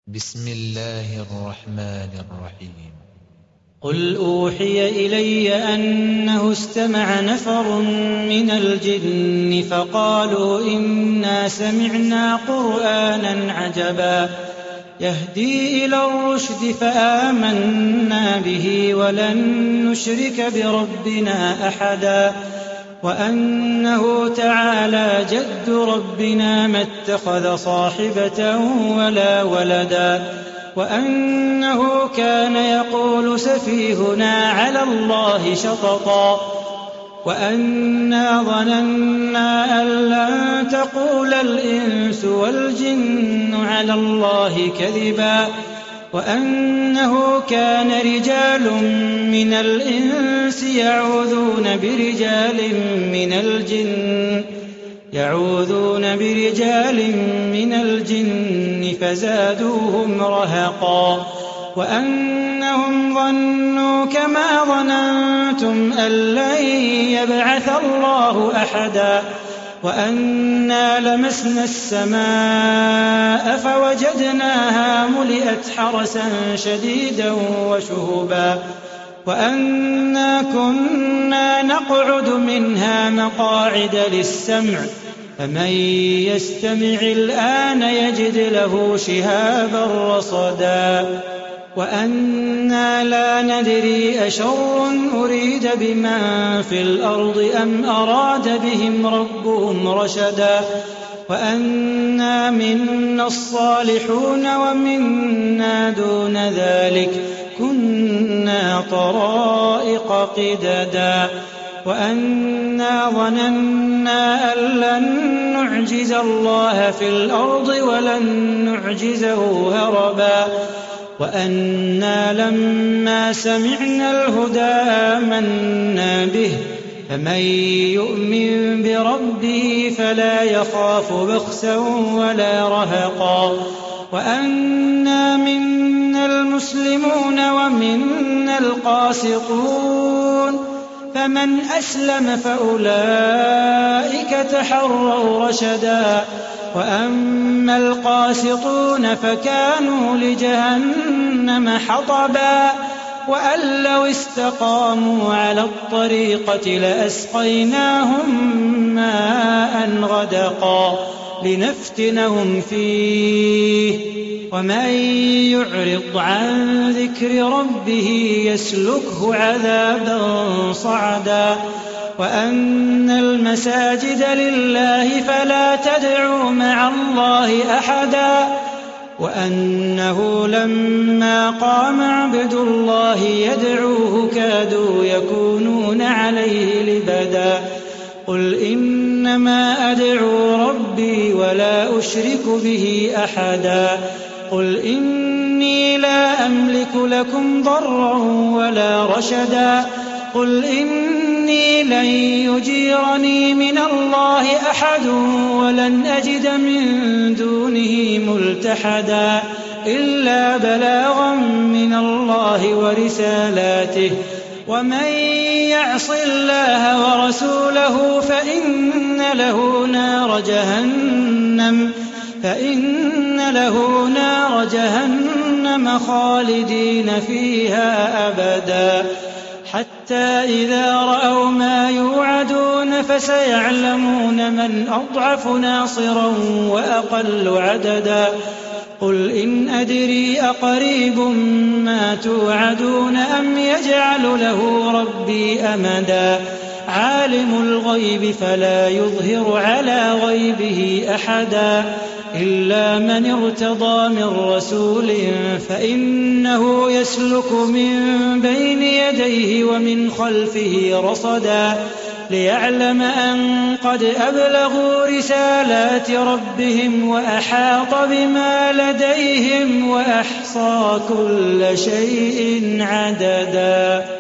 بسم الله الرحمن الرحيم. قل أوحي إلي أنه استمع نفر من الجن فقالوا إنا سمعنا قرآنا عجبا يهدي إلى الرشد فآمنا به ولن نشرك بربنا أحدا وأنه تعالى جد ربنا ما اتخذ صاحبة ولا ولدا وأنه كان يقول سفيهنا على الله شططا وأنا ظننا أن لن تقول الإنس والجن على الله كذبا وأنه كان رجال من الإنس يعوذون برجال من الجن فزادوهم رهقا وأنهم ظنوا كما ظننتم أن لن يبعث الله أحدا وأنا لمسنا السماء فوجدناها ملئت حرسا شديدا وشهبا وأنا كنا نقعد منها مقاعد للسمع فمن يستمع الآن يجد له شهابا رصدا وأنا لا ندري أشر أريد بمن في الأرض أم أراد بهم ربهم رشدا وأنا منا الصالحون ومنا دون ذلك كنا طرائق قددا وأنا ظننا أن لن نعجز الله في الأرض ولن نعجزه هربا وأنا لما سمعنا الهدى آمنا به فمن يؤمن بربه فلا يخاف بخسا ولا رهقا وأنا منا المسلمون ومنا القاسطون فمن أسلم فأولئك تحروا رشدا وأما القاسطون فكانوا لجهنم حطبا وأن لو استقاموا على الطريقة لأسقيناهم ماء غدقا لنفتنهم فيه ومن يعرض عن ذكر ربه يسلكه عذابا صعدا وأن المساجد لله فلا تدعوا مع الله أحدا وأنه لما قام عبد الله يدعوه كادوا يكونون عليه لبدا قل إنما أدعو ربي ولا أشرك به أحدا قل إني لا أملك لكم ضرا ولا رشدا قل إني لن يجيرني من الله أحد ولن أجد من دونه ملتحدا إلا بلاغا من الله ورسالاته ومن يعص الله ورسوله فإن له نار جهنم خالدين فيها أبدا حتى إذا رأوا ما يوعدون فسيعلمون من أضعف ناصرا وأقل عددا قل إن أدري أقريب ما توعدون أم يجعل له ربي أمدا عالم الغيب فلا يظهر على غيبه أحدا إلا من ارتضى من رسول فإنه يسلك من بين يديه ومن خلفه رصدا ليعلم أن قد أبلغوا رسالات ربهم وأحاط بما لديهم وأحصى كل شيء عددا.